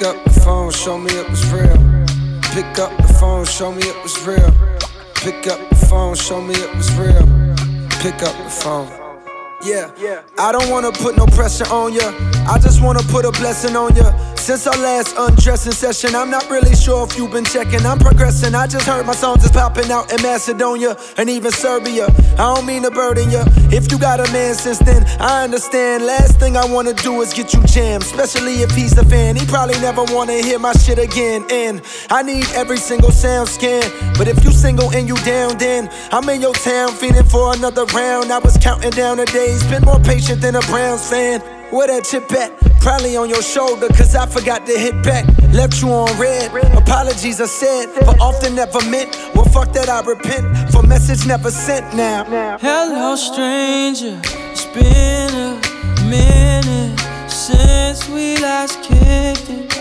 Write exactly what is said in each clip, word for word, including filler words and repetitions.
Pick up the phone, show me it was real. Pick up the phone, show me it was real. Pick up the phone, show me it was real. Pick up the phone. Yeah, I don't wanna put no pressure on ya. I just wanna put a blessing on ya. Since our last undressing session, I'm not really sure if you've been checking. I'm progressing, I just heard my songs is popping out in Macedonia and even Serbia. I don't mean to burden ya. If you got a man since then, I understand. Last thing I wanna do is get you jammed, especially if he's a fan. He probably never wanna hear my shit again. And I need every single sound scan. But if you single and you down, then I'm in your town feeling for another round. I was counting down the days, been more patient than a Browns fan. Where that chip at? Probably on your shoulder, cause I forgot to hit back. Left you on red, apologies are said, but often never meant. Well, fuck that, I repent for message never sent now. Hello, stranger, it's been a minute since we last kicked it.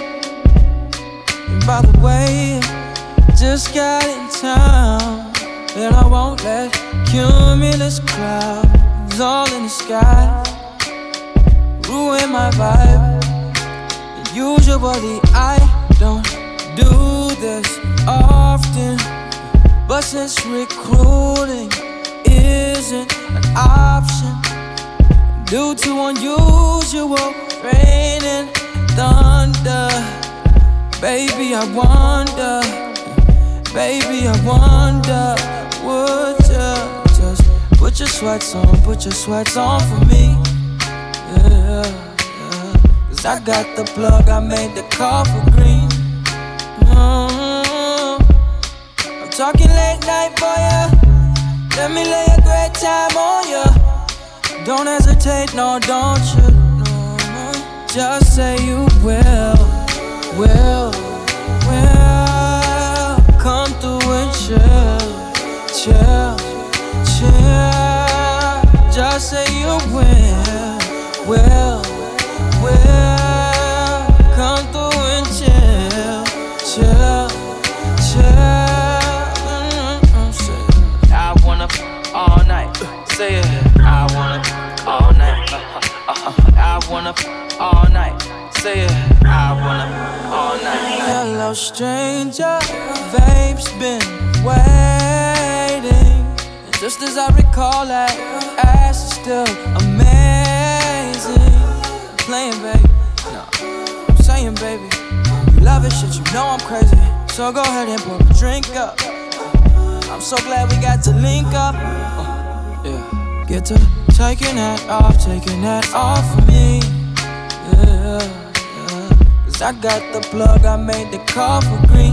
And by the way, just got in town, and I won't let cumulus clouds all in the sky ruin my vibe. Usually I don't do this often, but since recruiting isn't an option due to unusual rain and thunder, baby I wonder, baby I wonder, would you just put your sweats on, put your sweats on for me? Yeah, yeah. Cause I got the plug, I made the call for green. mm-hmm. I'm talking late night for ya. Let me lay a great time on ya. Don't hesitate, no, don't you? No, no. Just say you will, will, will. Come through and chill, chill, chill. Just say you will, will, will. Come through and chill, chill, chill. Mm-hmm. Say, I wanna f- all night. Say it. I wanna f- all night. Uh-huh, uh-huh. I wanna f- all night. Say it. I wanna f- all night. Hello, stranger. Vape's been waiting. And just as I recall, that ass is still amazing. I'm playing, baby. No, I'm saying, baby. You love it, shit. You know I'm crazy. So go ahead and pour a drink up. I'm so glad we got to link up. Uh, yeah. Get to taking that off, taking that off for me. Yeah, yeah. Cause I got the plug, I made the call for green.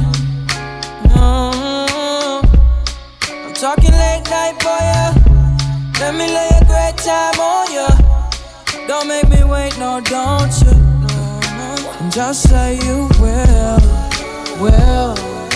Mm-hmm. I'm talking late night for ya. Let me lay a great time on ya. Don't make me wait, no, don't you? No, no. And just say you will, will,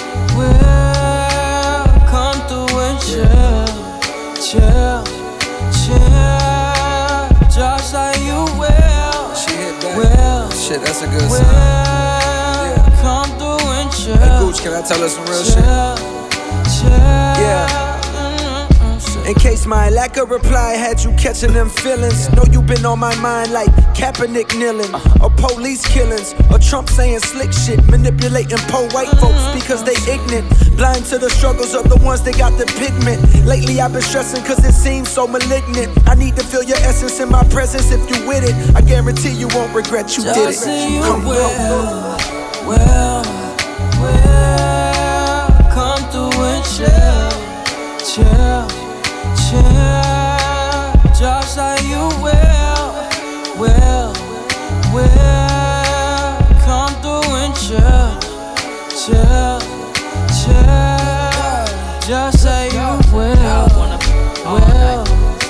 will. Come through and chill, chill, chill. Just say you will, She hit that. will. Shit, that's a good will. sign. Yeah. Come through and chill. Hey, Gooch, can I tell her some real chill, shit? Chill. Yeah. In case my lack of reply had you catching them feelings. Know you been on my mind like Kaepernick kneeling, or police killings, or Trump saying slick shit, manipulating poor white folks because they ignorant, blind to the struggles of the ones that got the pigment. Lately I've been stressing cause it seems so malignant. I need to feel your essence in my presence if you with it. I guarantee you won't regret you Just did it. say you Come will, on. will, will. Come through and chill, chill, chill. Just say you will, will, will. Come through and chill, chill, chill. Just say you will, will,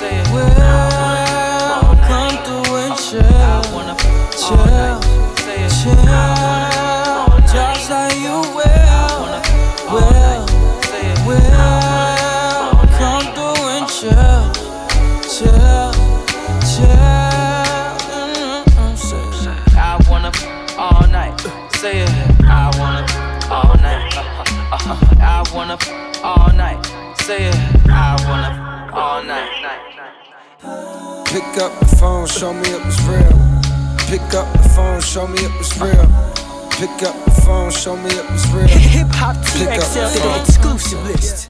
will. Come through and chill, chill, chill. Just say you will, will, will. Come through and chill, chill, chill. Mm-hmm. Say, I wanna f- all night. Say it. I wanna f- all night. Uh-huh, uh-huh. I wanna f- all night. Say it. I wanna f- all night. Pick up the phone, show me it was real. Pick up the phone, show me it was real. Pick up the phone, show me it was real. Hip Hop T X L, the exclusive list.